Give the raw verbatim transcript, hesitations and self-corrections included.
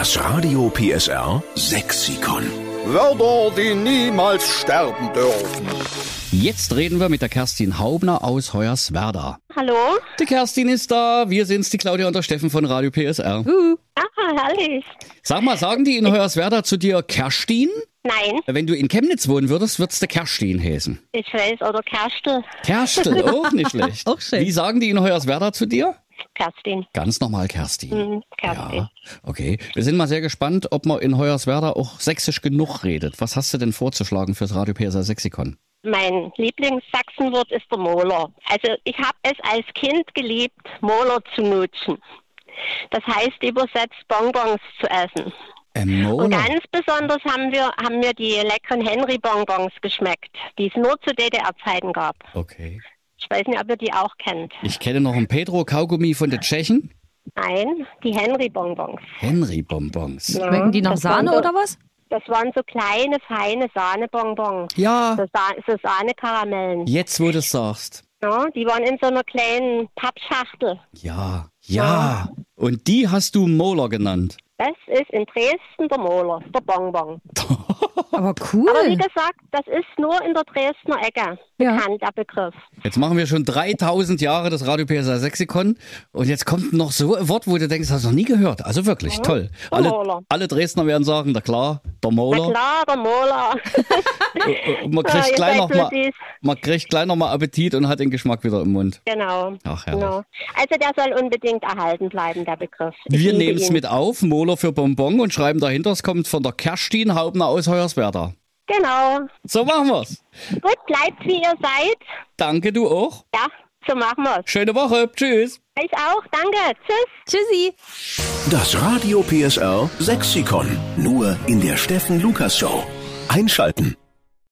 Das Radio P S R Sexikon. Wörter, die niemals sterben dürfen. Jetzt reden wir mit der Kerstin Haubner aus Hoyerswerda. Hallo? Die Kerstin ist da, wir sind's, die Claudia und der Steffen von Radio P S R. Uh. Ah, herrlich. Sag mal, sagen die in Hoyerswerda zu dir Kerstin? Nein. Wenn du in Chemnitz wohnen würdest, würd's der Kerstin heißen. Ich weiß, oder Kerstel. Kerstel, auch nicht schlecht. Auch schön. Wie sagen die in Hoyerswerda zu dir? Kerstin. Ganz normal Kerstin. Mhm, Kerstin. Ja, okay. Wir sind mal sehr gespannt, ob man in Hoyerswerda auch sächsisch genug redet. Was hast du denn vorzuschlagen fürs Radio P S R Sexikon? Mein Lieblingssachsenwort ist der Moler. Also ich habe es als Kind geliebt, Moler zu nutzen. Das heißt übersetzt Bonbons zu essen. Ähm, Und ganz besonders haben wir haben mir die leckeren Henry-Bonbons geschmeckt, die es nur zu D D R-Zeiten gab. Okay. Ich weiß nicht, ob ihr die auch kennt. Ich kenne noch einen Pedro-Kaugummi von den Tschechen. Nein, die Henry-Bonbons. Henry-Bonbons. Ja, Schmecken die nach das waren Sahne so, oder was? Das waren so kleine, feine Sahnebonbons. Ja, So, Sa so Sahnekaramellen. jetzt wo du es sagst. Ja, die waren in so einer kleinen Pappschachtel. Ja, ja. Und die hast du Moler genannt. Das ist in Dresden der Moler, der Bonbon. Aber cool. Aber wie gesagt, das ist nur in der Dresdner Ecke Ja. bekannt, der Begriff. Jetzt machen wir schon dreitausend Jahre das Radio P S R Sexikon und jetzt kommt noch so ein Wort, wo du denkst, hast du noch nie gehört. Also wirklich, toll. der Alle, Moler. alle Dresdner werden sagen, na klar, der Na Moler. klar, der Moler. Und man Ja, kriegt ihr gleich seid noch so mal, süß. man kriegt gleich noch mal Appetit und hat den Geschmack wieder im Mund. Genau. Ach, herrlich. genau. Also der soll unbedingt erhalten bleiben, der Begriff. Ich Wir liebe nehmen es ihn. mit auf, Moler für Bonbon und schreiben dahinter, es kommt von der Kerstin Haubner aus Hoyerswerda. Genau. So machen wir's. Gut, bleibt wie ihr seid. Danke, du auch. Ja, so machen wir's. Schöne Woche. Tschüss. Ich auch. Danke. Tschüss. Tschüssi. Das Radio P S R Sexikon. Nur in der Steffen Lukas Show. Einschalten.